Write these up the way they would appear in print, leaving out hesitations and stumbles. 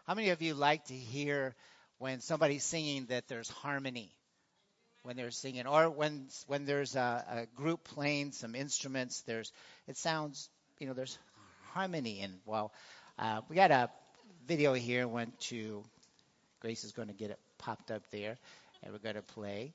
How many of you like to hear when somebody's singing that there's harmony when they're singing, or when there's a group playing some instruments? It sounds, there's harmony. And well, we got a video here. Grace is going to get it popped up there, and we're going to play.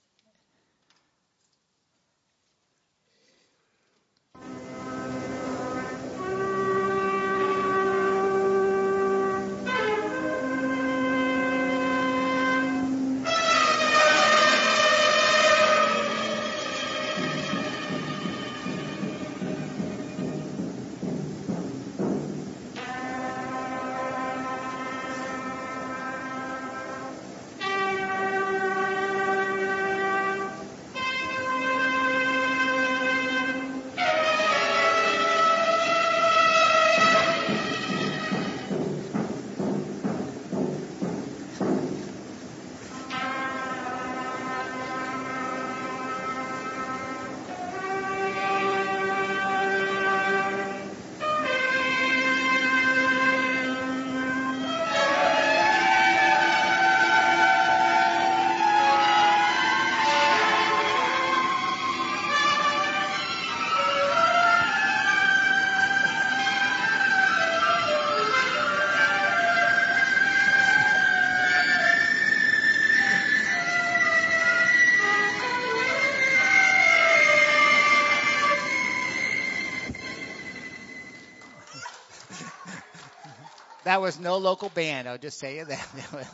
That was no local band. I'll just say that.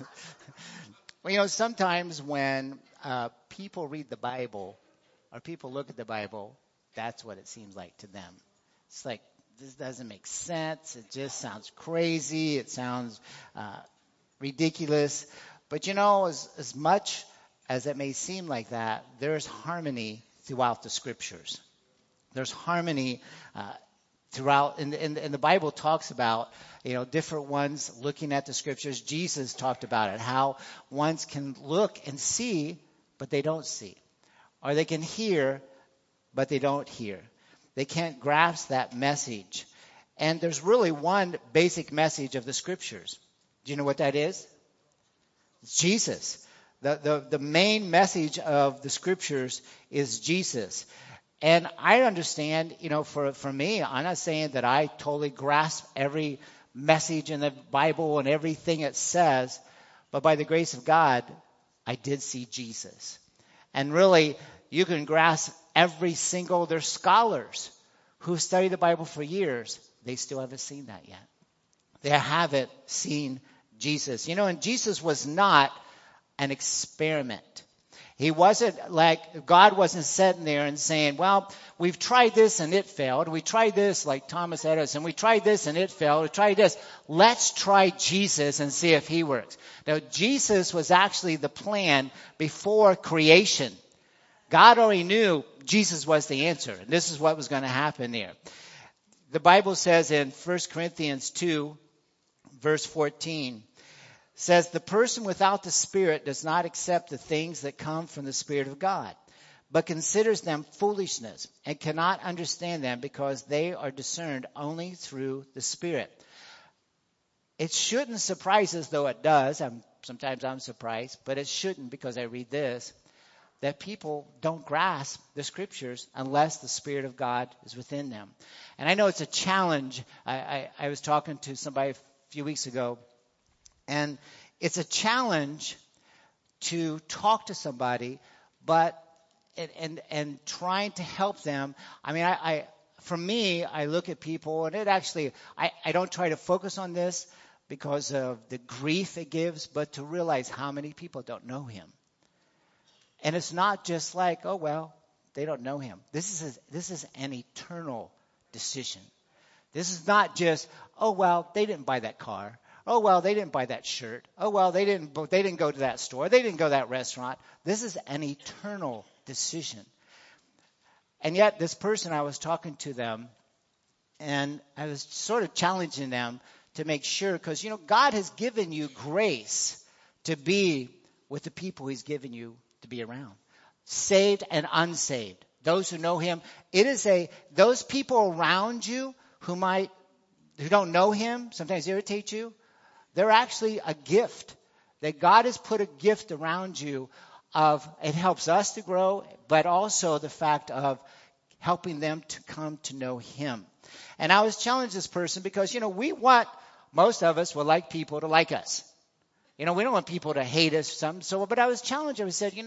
Well, sometimes when people read the Bible or people look at the Bible, that's what it seems like to them. It's like, this doesn't make sense. It just sounds crazy. It sounds ridiculous. But as much as it may seem like that, there's harmony throughout the scriptures. There's harmony throughout, and the Bible talks about, different ones looking at the scriptures. Jesus talked about it, how ones can look and see, but they don't see. Or they can hear, but they don't hear. They can't grasp that message. And there's really one basic message of the scriptures. Do you know what that is? It's Jesus. The main message of the scriptures is Jesus. And I understand, for me, I'm not saying that I totally grasp every message in the Bible and everything it says, but by the grace of God, I did see Jesus. And really, you can grasp there's scholars who study the Bible for years. They still haven't seen that yet. They haven't seen Jesus. And Jesus was not an experiment. He wasn't like, God wasn't sitting there and saying, well, we've tried this and it failed. We tried this like Thomas Edison. We tried this and it failed. We tried this. Let's try Jesus and see if he works. Now, Jesus was actually the plan before creation. God already knew Jesus was the answer. And this is what was going to happen there. The Bible says in 1 Corinthians 2, verse 14, says, the person without the Spirit does not accept the things that come from the Spirit of God, but considers them foolishness and cannot understand them because they are discerned only through the Spirit. It shouldn't surprise us, though it does. Sometimes I'm surprised, but it shouldn't, because I read this, that people don't grasp the scriptures unless the Spirit of God is within them. And I know it's a challenge. I was talking to somebody a few weeks ago, and it's a challenge to talk to somebody, but and trying to help them. I mean, for me, I look at people, and I don't try to focus on this because of the grief it gives, but to realize how many people don't know him. And it's not just like, oh, well, they don't know him. This is an eternal decision. This is not just, oh, well, they didn't buy that car. Oh, well, they didn't buy that shirt. Oh, well, they didn't go to that store. They didn't go to that restaurant. This is an eternal decision. And yet this person, I was talking to them, and I was sort of challenging them to make sure, because, God has given you grace to be with the people he's given you to be around. Saved and unsaved. Those who know him. Those people around you who don't know him sometimes irritate you. They're actually a gift. That God has put a gift around you it helps us to grow, but also the fact of helping them to come to know Him. And I was challenged this person because, most of us would like people to like us. We don't want people to hate us or something. But I was challenged. I said,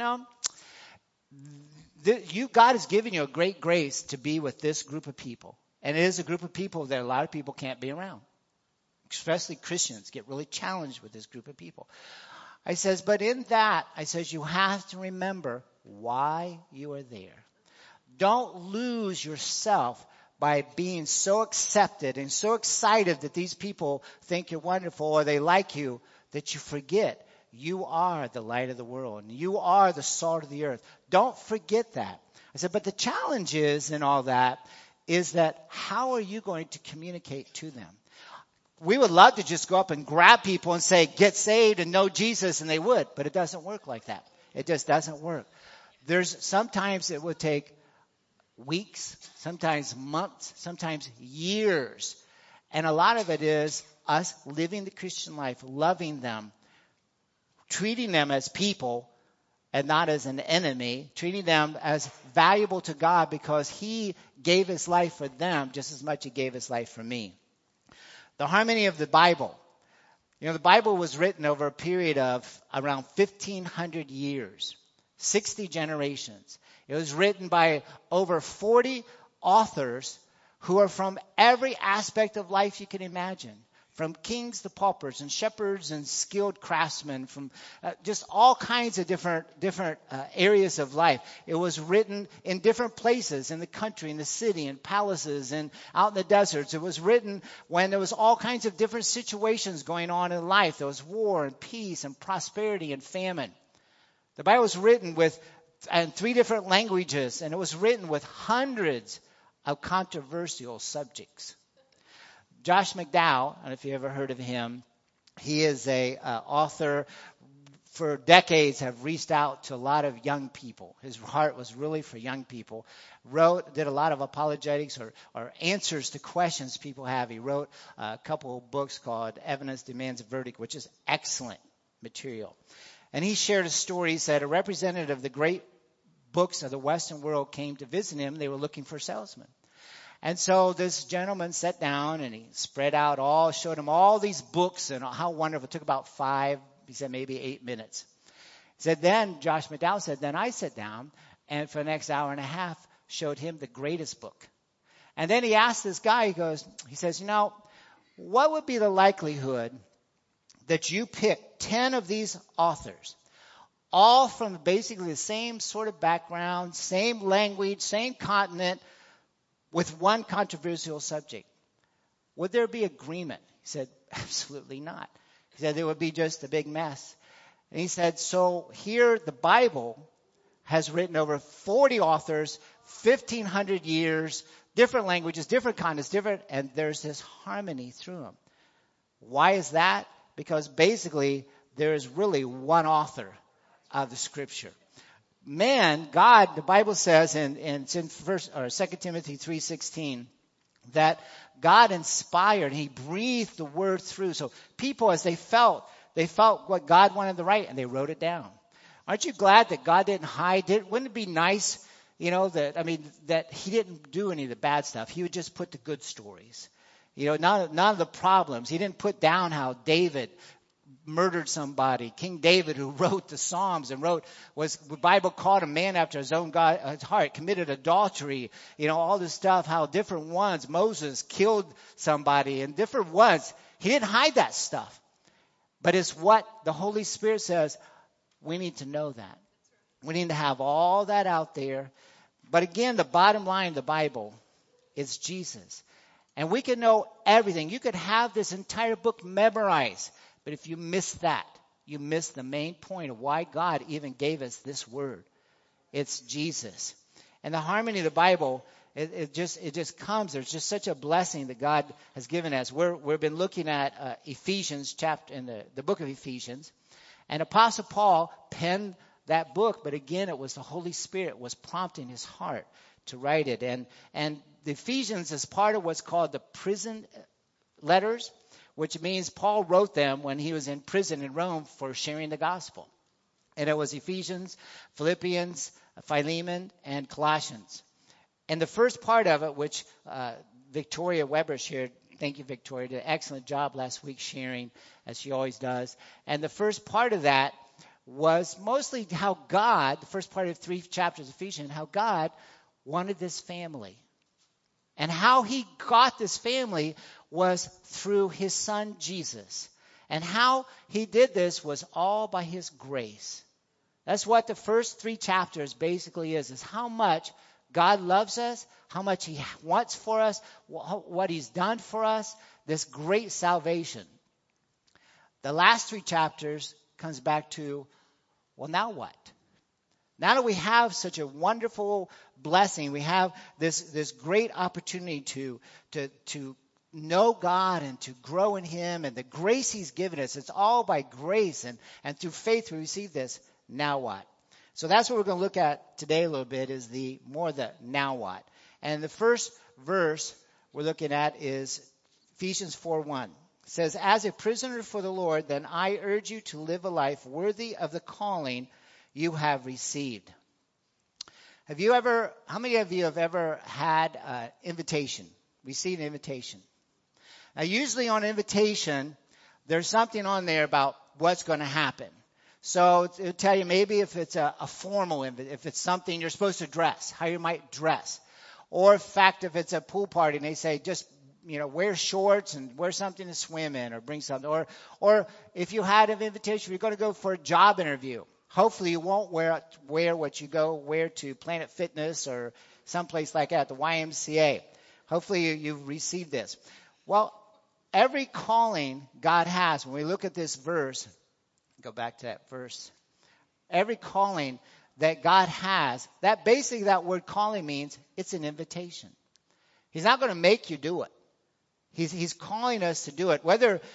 God has given you a great grace to be with this group of people. And it is a group of people that a lot of people can't be around. Especially Christians get really challenged with this group of people. I says, but in that, you have to remember why you are there. Don't lose yourself by being so accepted and so excited that these people think you're wonderful or they like you that you forget you are the light of the world and you are the salt of the earth. Don't forget that. I said, but the challenge is in all that is that how are you going to communicate to them? We would love to just go up and grab people and say, get saved and know Jesus, and they would, but it doesn't work like that. It just doesn't work. Sometimes it would take weeks, sometimes months, sometimes years. And a lot of it is us living the Christian life, loving them, treating them as people and not as an enemy, treating them as valuable to God because He gave His life for them just as much as He gave His life for me. The harmony of the Bible. The Bible was written over a period of around 1,500 years, 60 generations. It was written by over 40 authors who are from every aspect of life you can imagine. From kings to paupers and shepherds and skilled craftsmen, from just all kinds of different areas of life. It was written in different places in the country, in the city, in palaces, and out in the deserts. It was written when there was all kinds of different situations going on in life. There was war and peace and prosperity and famine. The Bible was written in 3 different languages, and it was written with hundreds of controversial subjects. Josh McDowell, I don't know if you ever heard of him. He is a author for decades, have reached out to a lot of young people. His heart was really for young people. Did a lot of apologetics or answers to questions people have. He wrote a couple of books called Evidence Demands a Verdict, which is excellent material. And he shared a story. He said a representative of the great books of the Western world came to visit him. They were looking for salesmen. And so this gentleman sat down and he showed him all these books and how wonderful. It took about 5, he said maybe 8 minutes. He said, then Josh McDowell said, then I sat down and for the next hour and a half showed him the greatest book. And then he asked this guy, he says, what would be the likelihood that you pick 10 of these authors, all from basically the same sort of background, same language, same continent, with one controversial subject? Would there be agreement? He said, absolutely not. He said there would be just a big mess. And he said, so here the Bible has written over 40 authors, 1,500 years, different languages, different continents, and there's this harmony through them. Why is that? Because basically there is really one author of the Scripture. Man, God, the Bible says it's in 2 Timothy 3:16 that God inspired, He breathed the word through. So people, as they felt what God wanted to write, and they wrote it down. Aren't you glad that God didn't hide it? Wouldn't it be nice, that He didn't do any of the bad stuff. He would just put the good stories. None of the problems. He didn't put down how David murdered somebody. King David, who wrote the Psalms and the Bible called a man after his own God's heart, committed adultery, all this stuff, how different ones, Moses killed somebody and different ones. He didn't hide that stuff. But it's what the Holy Spirit says, we need to know that. We need to have all that out there. But again, the bottom line of the Bible is Jesus. And we can know everything. You could have this entire book memorized. But if you miss that, you miss the main point of why God even gave us this word. It's Jesus. And the harmony of the Bible, it just comes. There's just such a blessing that God has given us. We've been looking at Ephesians chapter in the book of Ephesians. And Apostle Paul penned that book, but again, it was the Holy Spirit was prompting his heart to write it. And the Ephesians is part of what's called the prison letters, which means Paul wrote them when he was in prison in Rome for sharing the gospel. And it was Ephesians, Philippians, Philemon, and Colossians. And the first part of it, which Victoria Weber shared, thank you, Victoria, did an excellent job last week sharing, as she always does. And the first part of that was mostly how God, the first part of 3 chapters of Ephesians, how God wanted this family. And how he got this family was through his son Jesus. And how he did this was all by his grace. That's what the first 3 chapters basically is how much God loves us, how much he wants for us, what he's done for us, this great salvation. The last 3 chapters comes back to, well, now what? Now that we have such a wonderful blessing, we have this great opportunity to know God and to grow in him and the grace he's given us. It's all by grace and through faith we receive this. Now what? So that's what we're going to look at today a little bit is the now what. And the first verse we're looking at is Ephesians 4:1. It says, as a prisoner for the Lord, then I urge you to live a life worthy of the calling you have received. How many of you have ever had an invitation, received an invitation? Now, usually on an invitation, there's something on there about what's going to happen. So it'll tell you maybe if it's a formal invitation, if it's something you're supposed to dress, how you might dress. Or in fact, if it's a pool party and they say just, wear shorts and wear something to swim in or bring something. Or if you had an invitation, you're going to go for a job interview. Hopefully you won't wear what you wear to Planet Fitness or someplace like that, the YMCA. Hopefully you've received this. Well, every calling God has, when we look at this verse, go back to that verse. Every calling that God has, that word calling means it's an invitation. He's not going to make you do it. He's calling us to do it.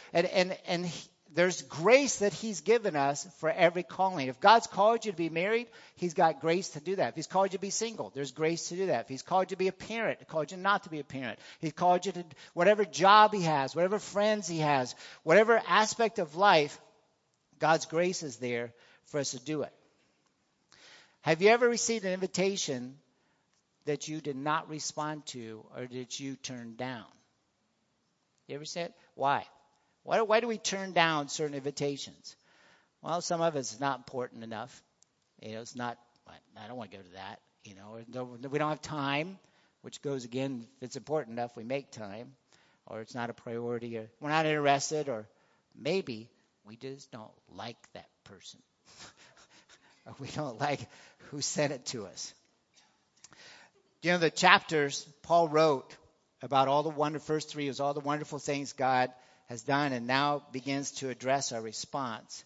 There's grace that he's given us for every calling. If God's called you to be married, he's got grace to do that. If he's called you to be single, there's grace to do that. If he's called you to be a parent, he called you not to be a parent. He's called you to whatever job he has, whatever friends he has, whatever aspect of life, God's grace is there for us to do it. Have you ever received an invitation that you did not respond to or that you turned down? You ever say it? Why? Why do we turn down certain invitations? Well, some of it's not important enough. It's not, I don't want to go to that. Or we don't have time, which goes again, if it's important enough, we make time. Or it's not a priority, or we're not interested, or maybe we just don't like that person. Or we don't like who sent it to us. The chapters Paul wrote about all the first 3 was all the wonderful things God has done and now begins to address our response.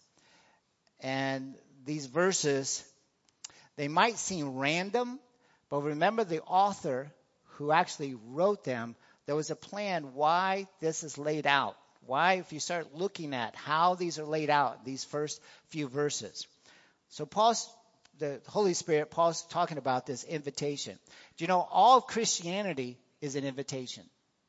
And these verses, they might seem random, but remember the author who actually wrote them, there was a plan why this is laid out. Why, if you start looking at how these are laid out, these first few verses. So the Holy Spirit, Paul's talking about this invitation. Do you know all of Christianity is an invitation?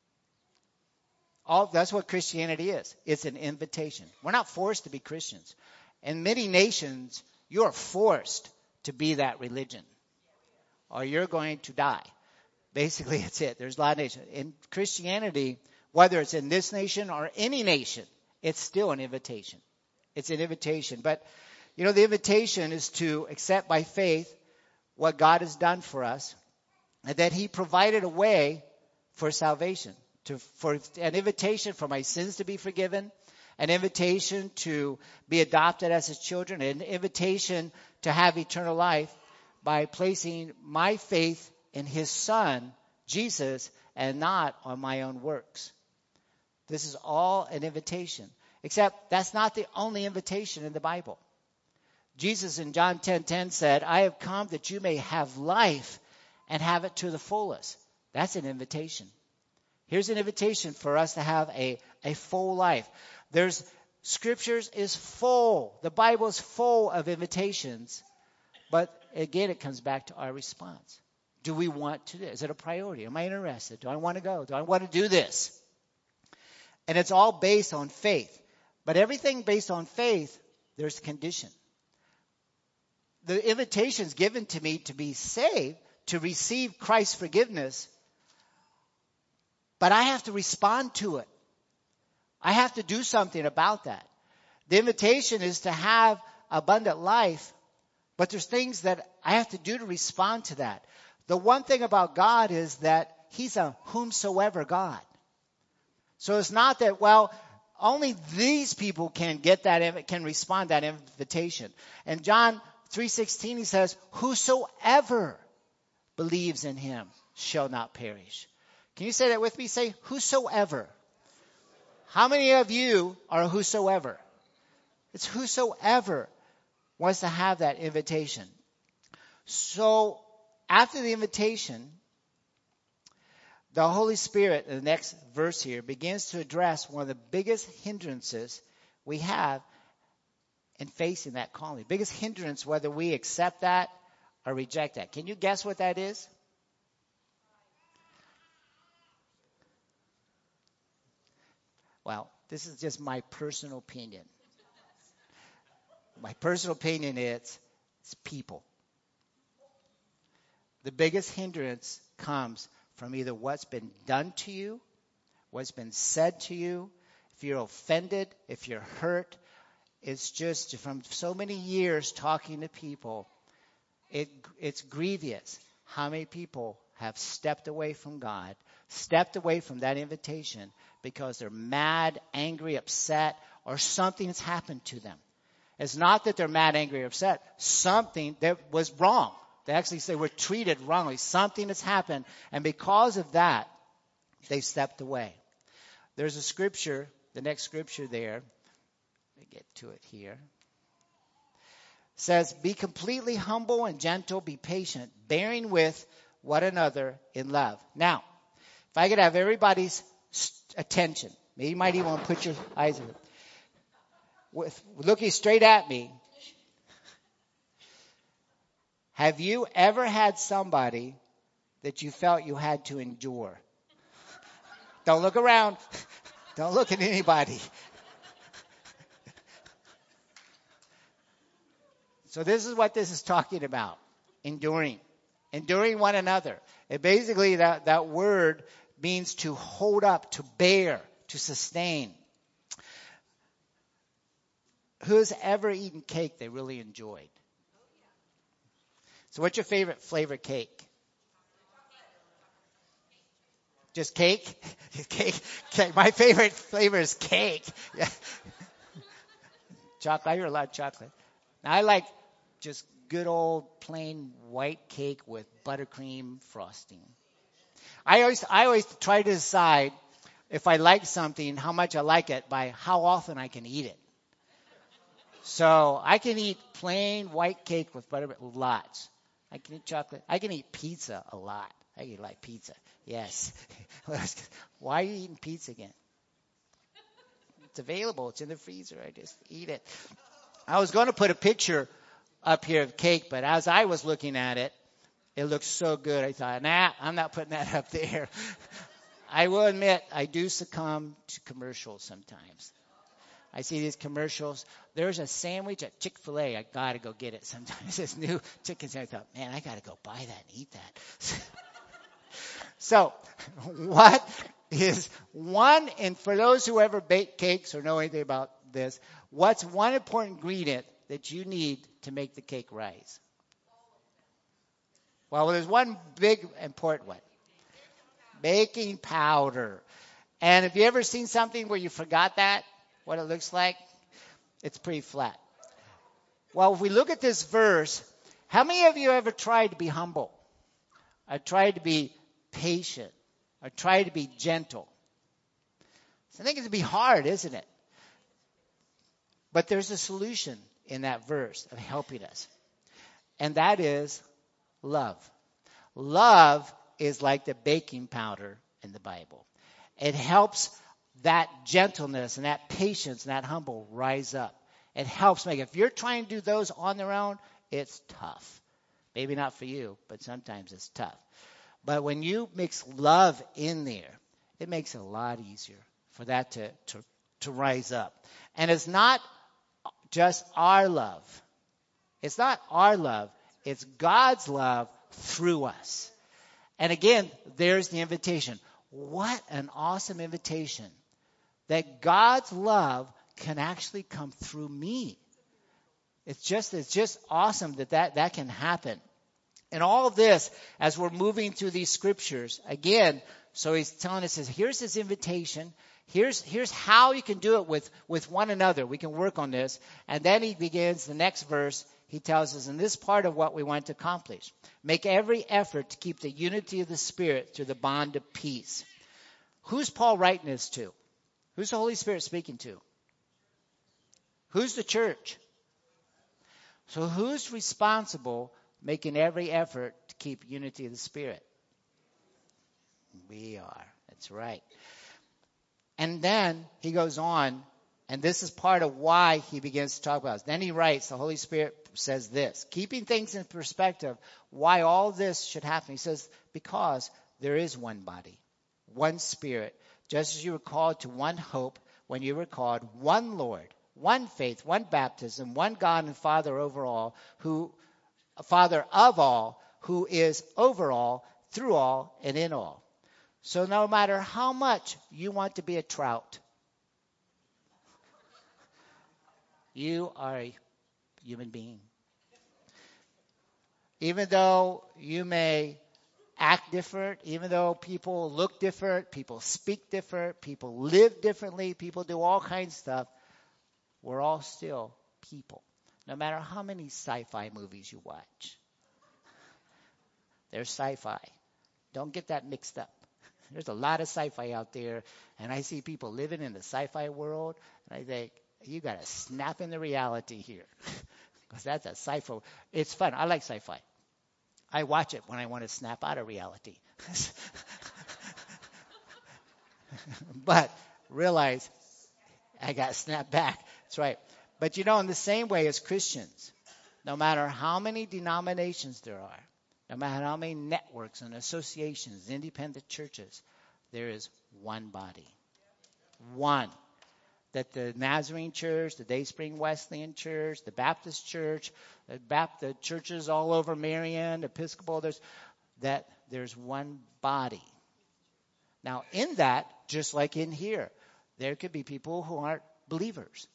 That's what Christianity is. It's an invitation. We're not forced to be Christians. In many nations, you're forced to be that religion, or you're going to die. Basically, it's it. There's a lot of nations. In Christianity, whether it's in this nation or any nation, it's still an invitation. It's an invitation. But, the invitation is to accept by faith what God has done for us, and that he provided a way for salvation. For an invitation for my sins to be forgiven, an invitation to be adopted as his children, an invitation to have eternal life by placing my faith in his son, Jesus, and not on my own works. This is all an invitation. Except that's not the only invitation in the Bible. Jesus in John 10:10 said, I have come that you may have life and have it to the fullest. That's an invitation. Here's an invitation for us to have a full life. Scriptures is full. The Bible is full of invitations. But again, it comes back to our response. Do we want to do it? Is it a priority? Am I interested? Do I want to go? Do I want to do this? And it's all based on faith. But everything based on faith, there's condition. The invitation is given to me to be saved, to receive Christ's forgiveness. But I have to respond to it. I have to do something about that. The invitation is to have abundant life, but there's things that I have to do to respond to that. The one thing about God is that He's a whomsoever God. So it's not that, well, only these people can get that, can respond to that invitation. And John 3:16, he says, whosoever believes in Him shall not perish. Can you say that with me? Say, whosoever. How many of you are whosoever? It's whosoever wants to have that invitation. So after the invitation, the Holy Spirit, in the next verse here, begins to address one of the biggest hindrances we have in facing that calling. The biggest hindrance, whether we accept that or reject that. Can you guess what that is? Well, this is just my personal opinion. My personal opinion is it's people. The biggest hindrance comes from either what's been done to you, what's been said to you, if you're offended, if you're hurt. It's just from so many years talking to people, it's grievous how many people have stepped away from God, stepped away from that invitation because they're mad, angry, upset, or something has happened to them. It's not that they're mad, angry, or upset. Something that was wrong. They actually say we're treated wrongly. Something has happened. And because of that, they stepped away. There's a scripture, the next scripture there. Let me get to it here. It says, be completely humble and gentle, be patient, bearing with one another in love. Now, if I could have everybody's attention, maybe you might even want to put your eyes on it. Looking straight at me. Have you ever had somebody that you felt you had to endure? Don't look around. Don't look at anybody. So this is what this is talking about. Enduring. Enduring one another. It basically, that word means to hold up, to bear, to sustain. Who's ever eaten cake they really enjoyed? So what's your favorite flavor cake? Just cake? Cake. My favorite flavor is cake. Chocolate. I hear a lot of chocolate. Now I like just good old plain white cake with buttercream frosting. I always try to decide if I like something, how much I like it by how often I can eat it. So I can eat plain white cake with butter, lots. I can eat chocolate. I can eat pizza a lot. I can like pizza. Yes. Why are you eating pizza again? It's available. It's in the freezer. I just eat it. I was going to put a picture up here of cake, but as I was looking at it, it looked so good. I thought, nah, I'm not putting that up there. I will admit, I do succumb to commercials sometimes. I see these commercials. There's a sandwich at Chick-fil-A. I got to go get it sometimes. This new chicken sandwich. I thought, man, I got to go buy that and eat that. So what is one, and for those who ever bake cakes or know anything about this, what's one important ingredient that you need to make the cake rise? Well, there's one big important one. Baking powder. And have you ever seen something where you forgot that? What it looks like? It's pretty flat. Well, if we look at this verse, how many of you ever tried to be humble? I tried to be patient. I tried to be gentle. So I think it'd be hard, isn't it? But there's a solution in that verse of helping us. And that is love. Love is like the baking powder in the Bible. It helps that gentleness and that patience and that humble rise up. It helps make it. If you're trying to do those on their own, it's tough. Maybe not for you, but sometimes it's tough. But when you mix love in there, it makes it a lot easier for that to rise up. And it's not just our love. It's not our love. It's God's love through us. And again, there's the invitation. What an awesome invitation that God's love can actually come through me. It's just awesome that can happen. And all of this, as we're moving through these scriptures, again, so he's telling us, here's his invitation. Here's how you can do it with one another. We can work on this. And then he begins the next verse. He tells us, in this part of what we want to accomplish, make every effort to keep the unity of the Spirit through the bond of peace. Who's Paul writing this to? Who's the Holy Spirit speaking to? Who's the church? So who's responsible making every effort to keep unity of the Spirit? We are. That's right. And then he goes on, and this is part of why he begins to talk about it. Then he writes, the Holy Spirit says this, keeping things in perspective, why all this should happen. He says, because there is one body, one Spirit, just as you were called to one hope when you were called, one Lord, one faith, one baptism, one God and Father over all, Father of all, who is over all, through all, and in all. So no matter how much you want to be a trout, you are a human being. Even though you may act different, even though people look different, people speak different, people live differently, people do all kinds of stuff, we're all still people. No matter how many sci-fi movies you watch. There's sci-fi. Don't get that mixed up. There's a lot of sci-fi out there, and I see people living in the sci-fi world, and I think, you got to snap into reality here. Because that's a sci-fi. It's fun. I like sci-fi. I watch it when I want to snap out of reality. But realize I got to snap back. That's right. But in the same way as Christians, no matter how many denominations there are, no matter how many networks and associations, independent churches, there is one body. One. That the Nazarene Church, the Dayspring Wesleyan Church, the Baptist Church, the churches all over Marion, Episcopal, there's one body. Now, in that, just like in here, there could be people who aren't believers.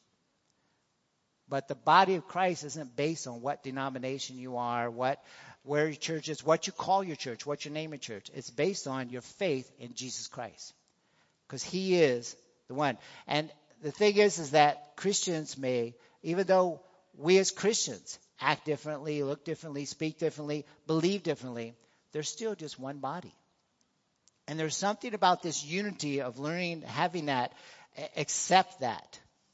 But the body of Christ isn't based on what denomination you are, where your church is, what you call your church, what you name your church. It's based on your faith in Jesus Christ. Because he is the one. And the thing is that Christians may, even though we as Christians act differently, look differently, speak differently, believe differently, there's still just one body. And there's something about this unity of learning, having that, accept that.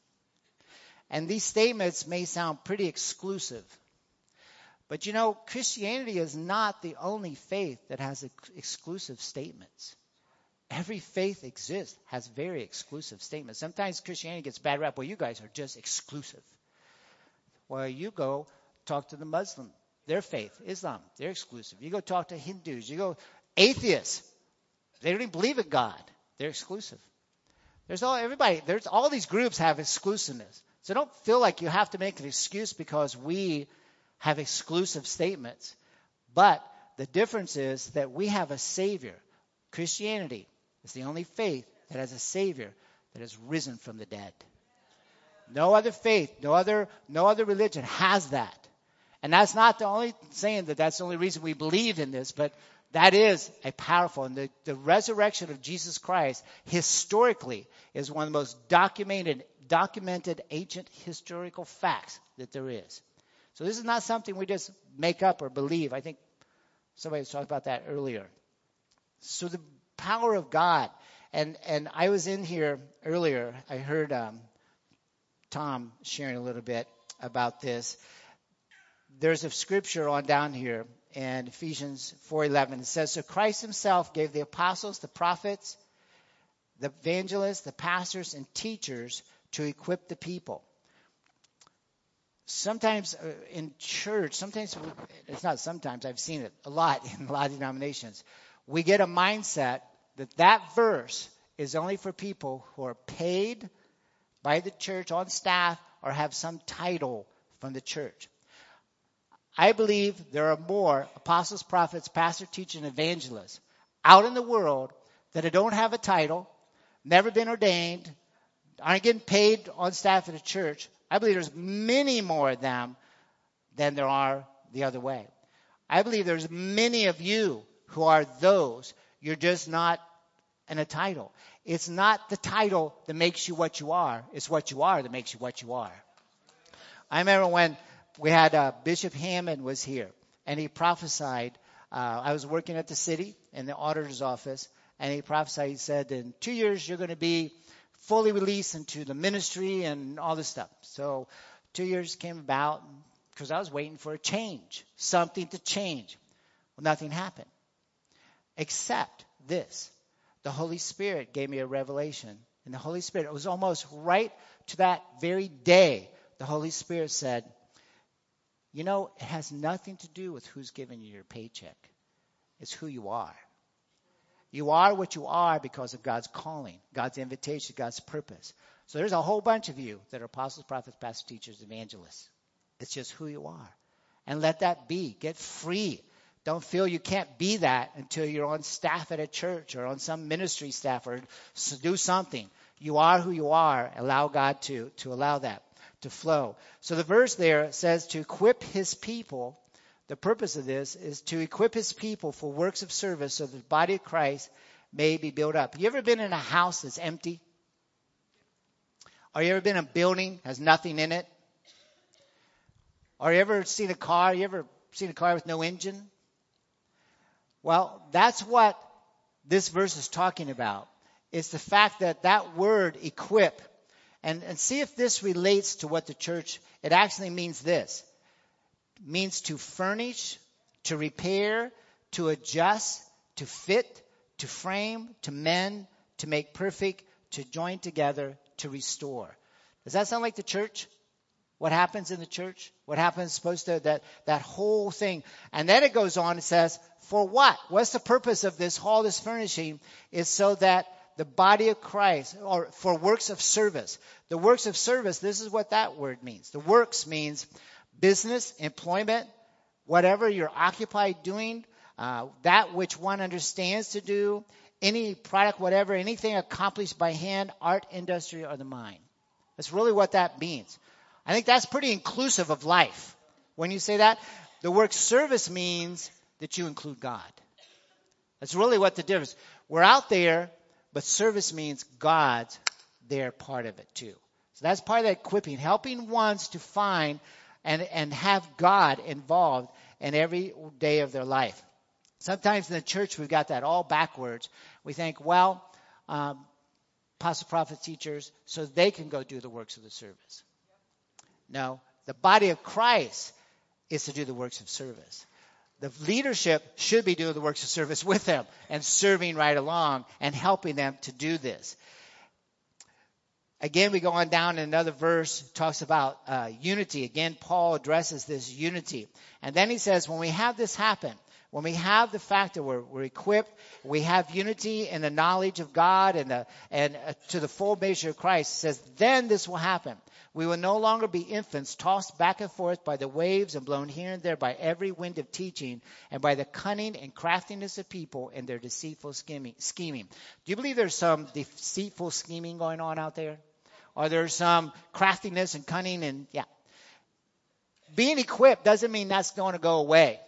And these statements may sound pretty exclusive. But Christianity is not the only faith that has exclusive statements. Every faith exists, has very exclusive statements. Sometimes Christianity gets bad rap. Well, you guys are just exclusive. Well, you go talk to the Muslim, their faith, Islam, they're exclusive. You go talk to Hindus, you go atheists, they don't even believe in God, they're exclusive. There's all these groups have exclusiveness. So don't feel like you have to make an excuse because we have exclusive statements. But the difference is that we have a Savior. Christianity is the only faith that has a Savior that has risen from the dead. No other faith, no other religion has that. And that's not the only saying that's the only reason we believe in this, but that is a powerful, and the resurrection of Jesus Christ historically is one of the most documented ancient historical facts that there is. So this is not something we just make up or believe. I think somebody was talking about that earlier. So the power of God, and I was in here earlier, I heard Tom sharing a little bit about this. There's a scripture on down here in Ephesians 4:11. It says, so Christ himself gave the apostles, the prophets, the evangelists, the pastors, and teachers to equip the people. Sometimes in church, I've seen it a lot in a lot of denominations, we get a mindset that verse is only for people who are paid by the church on staff or have some title from the church. I believe there are more apostles, prophets, pastors, teachers, and evangelists out in the world that don't have a title, never been ordained, aren't getting paid on staff at a church. I believe there's many more of them than there are the other way. I believe there's many of you who are those. You're just not in a title. It's not the title that makes you what you are. It's what you are that makes you what you are. I remember when we had Bishop Hammond was here, and he prophesied. I was working at the city in the auditor's office, and he prophesied. He said, in 2 years, you're going to be fully released into the ministry and all this stuff. So 2 years came about because I was waiting for a change, something to change. Well, nothing happened except this. The Holy Spirit gave me a revelation. And the Holy Spirit, it was almost right to that very day, the Holy Spirit said, you know, it has nothing to do with who's giving you your paycheck. It's who you are. You are what you are because of God's calling, God's invitation, God's purpose. So there's a whole bunch of you that are apostles, prophets, pastors, teachers, evangelists. It's just who you are. And let that be. Get free. Don't feel you can't be that until you're on staff at a church or on some ministry staff or do something. You are who you are. Allow God to allow that to flow. So the verse there says to equip his people. The purpose of this is to equip his people for works of service so the body of Christ may be built up. You ever been in a house that's empty? Or you ever been in a building that has nothing in it? Or you ever seen a car? You ever seen a car with no engine? Well, that's what this verse is talking about. It's the fact that that word equip. And see if this relates to what the church, it actually means this. It means to furnish, to repair, to adjust, to fit, to frame, to mend, to make perfect, to join together, to restore. Does that sound like the church? What happens in the church? What happens supposed to that whole thing? And then it goes on, it says, for what? What's the purpose of this all this furnishing? Is so that the body of Christ, or for works of service. The works of service, this is what that word means. The works means business, employment, whatever you're occupied doing, that which one understands to do, any product, whatever, anything accomplished by hand, art, industry, or the mind. That's really what that means. I think that's pretty inclusive of life. When you say that, the word service means that you include God. That's really what the difference. We're out there, but service means God's there part of it too. So that's part of that equipping, helping ones to find and have God involved in every day of their life. Sometimes in the church we've got that all backwards. We think, well, apostle, prophets, teachers, so they can go do the works of the service. No, the body of Christ is to do the works of service. The leadership should be doing the works of service with them and serving right along and helping them to do this. Again, we go on down in another verse, talks about unity. Again, Paul addresses this unity. And then he says, when we have this happen, when we have the fact that we're equipped, we have unity in the knowledge of God and to the full measure of Christ, he says, then this will happen. We will no longer be infants tossed back and forth by the waves and blown here and there by every wind of teaching and by the cunning and craftiness of people and their deceitful scheming. Do you believe there's some deceitful scheming going on out there? Or there's some craftiness and cunning and yeah. Being equipped doesn't mean that's going to go away.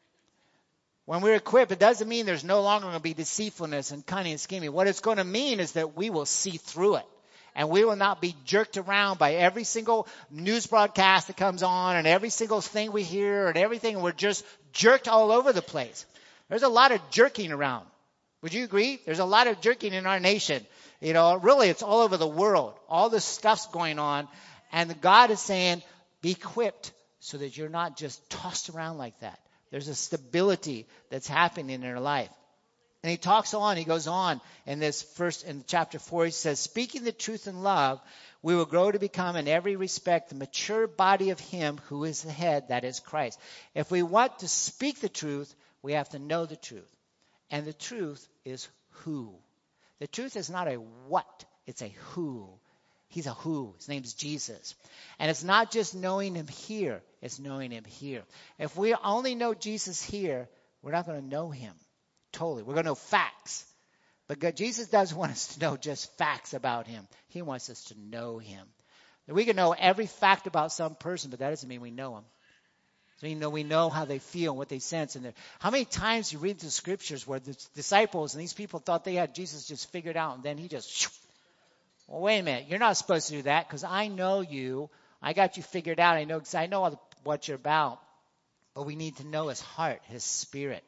When we're equipped, it doesn't mean there's no longer going to be deceitfulness and cunning and scheming. What it's going to mean is that we will see through it. And we will not be jerked around by every single news broadcast that comes on and every single thing we hear and everything. And we're just jerked all over the place. There's a lot of jerking around. Would you agree? There's a lot of jerking in our nation. You know, really, it's all over the world. All this stuff's going on. And God is saying, be equipped so that you're not just tossed around like that. There's a stability that's happening in your life. And he talks on, he goes on in in chapter 4, he says, speaking the truth in love, we will grow to become in every respect the mature body of him who is the head, that is Christ. If we want to speak the truth, we have to know the truth. And the truth is who? The truth is not a what, it's a who. He's a who. His name's Jesus. And it's not just knowing him here, it's knowing him here. If we only know Jesus here, we're not going to know him totally. We're going to know facts. But God, Jesus doesn't want us to know just facts about him. He wants us to know him. We can know every fact about some person, but that doesn't mean we know them. So we know how they feel and what they sense. And how many times you read the scriptures where the disciples and these people thought they had Jesus just figured out, and then he just, well, wait a minute, you're not supposed to do that because I know you. I got you figured out. I know what you're about. But we need to know his heart, his spirit.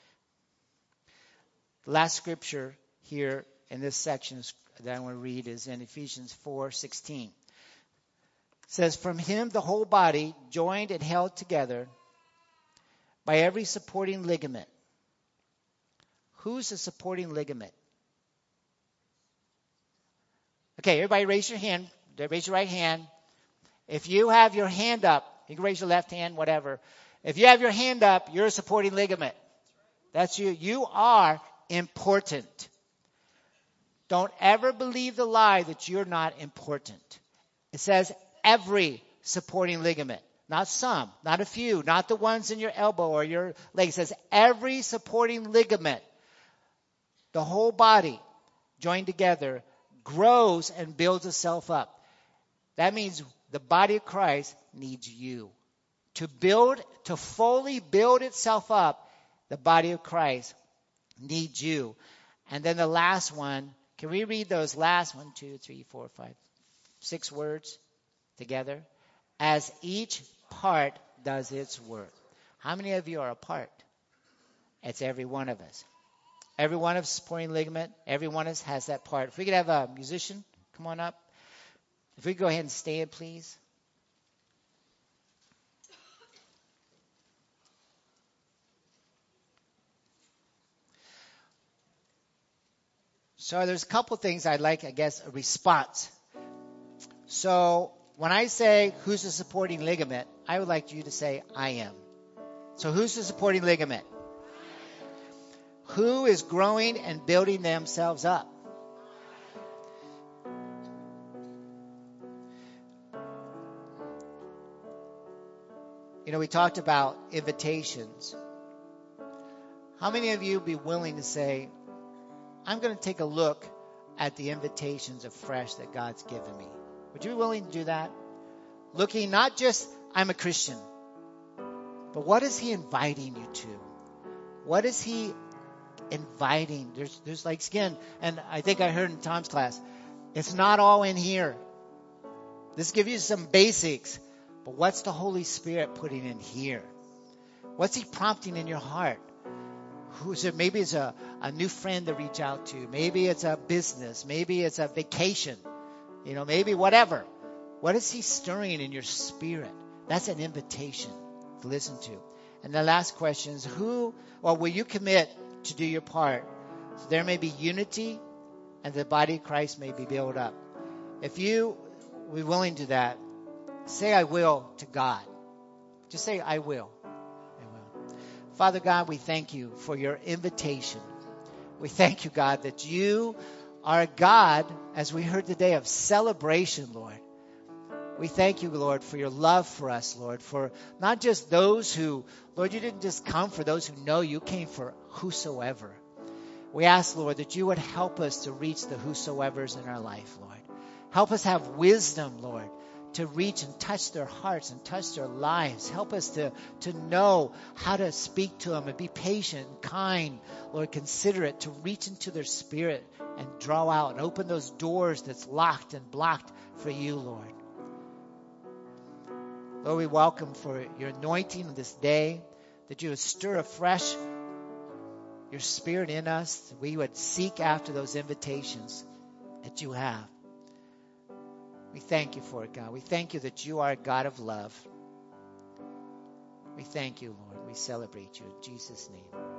The last scripture here in this section that I want to read is in Ephesians 4:16. It says, from him the whole body, joined and held together by every supporting ligament. Who's the supporting ligament? Okay, everybody raise your hand. Raise your right hand. If you have your hand up, you can raise your left hand, whatever. If you have your hand up, you're a supporting ligament. That's you. You are important. Don't ever believe the lie that you're not important. It says every supporting ligament. Not some, not a few, not the ones in your elbow or your leg. It says every supporting ligament. The whole body joined together grows and builds itself up. That means the body of Christ needs you. To fully build itself up, the body of Christ needs you. And then the last one, can we read those last 1, 2, 3, 4, 5, 6 words together? As each part does its work. How many of you are a part? It's every one of us. Every one of us supporting ligament, every one of us has that part. If we could have a musician come on up. If we could go ahead and stand, please. So there's a couple things I'd like, I guess, a response. So when I say, who's the supporting ligament, I would like you to say, I am. So who's the supporting ligament? Who is growing and building themselves up? We talked about invitations. How many of you would be willing to say, I'm going to take a look at the invitations afresh that God's given me? Would you be willing to do that? Looking not just, I'm a Christian, but what is he inviting you to? What is he inviting? There's like skin, and I think I heard in Tom's class, it's not all in here. This gives you some basics, but what's the Holy Spirit putting in here? What's he prompting in your heart? Who's it? Maybe it's a new friend to reach out to. Maybe it's a business. Maybe it's a vacation. Maybe whatever. What is he stirring in your spirit? That's an invitation to listen to. And the last question is, will you commit to do your part? So there may be unity and the body of Christ may be built up. If you will be willing to that, say I will to God. Just say I will. I will. Father God, we thank you for your invitation. We thank you, God, that you are a God, as we heard today, of celebration, Lord. We thank you, Lord, for your love for us, Lord, for not just those who, Lord, you didn't just come for those who know you, came for whosoever. We ask, Lord, that you would help us to reach the whosoevers in our life, Lord. Help us have wisdom, Lord, to reach and touch their hearts and touch their lives. Help us to know how to speak to them and be patient and kind, Lord, considerate, to reach into their spirit and draw out and open those doors that's locked and blocked for you, Lord. Lord, we welcome for your anointing this day, that you would stir afresh your spirit in us, that we would seek after those invitations that you have. We thank you for it, God. We thank you that you are a God of love. We thank you, Lord. We celebrate you in Jesus' name.